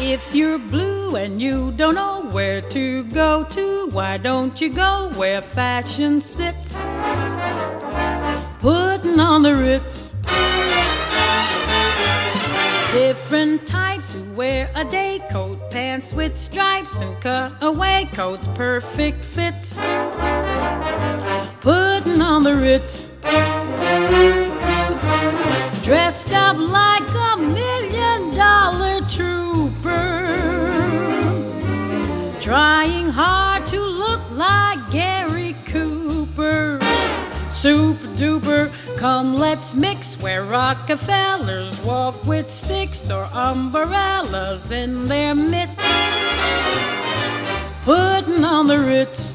If you're blue and you don't know where to go to, why don't you go where fashion sits? Putting on the Ritz. Different types who wear a day coat, pants with stripes and cutaway coats, perfect fits. Putting on the Ritz. Dressed up like a $1 million trooper, trying hard to look like Gary Cooper. Super duper, come let's mix, where Rockefellers walk with sticks or umbrellas in their mitts. Putting on the Ritz.